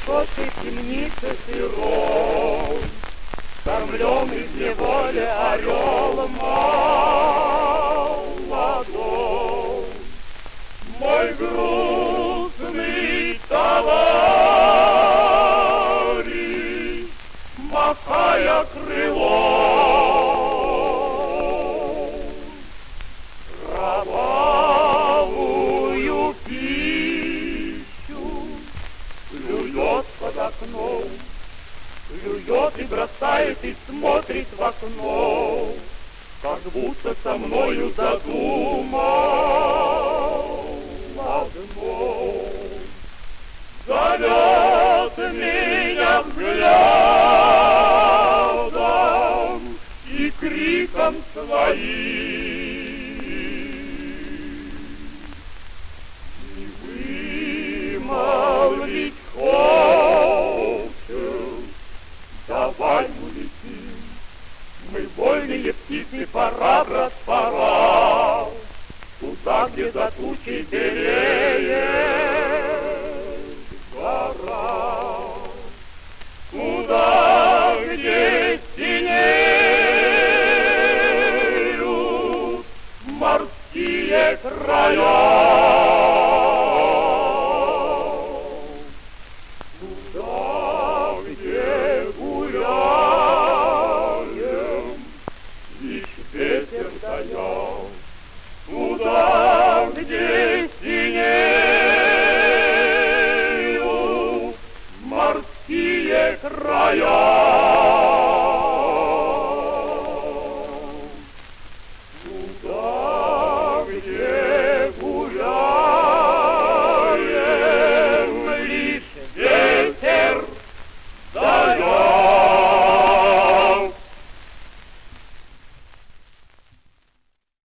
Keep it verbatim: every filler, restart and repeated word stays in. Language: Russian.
решеткой темницы сырой, кормленный в неволе орел молодой. Мой грустный товарищ, махая крылом, кровавую пищу клюет под окном, клюет и бросает, и смотрит в окно, как будто со мною задумал одно. Зовет меня взглядом и криком своим.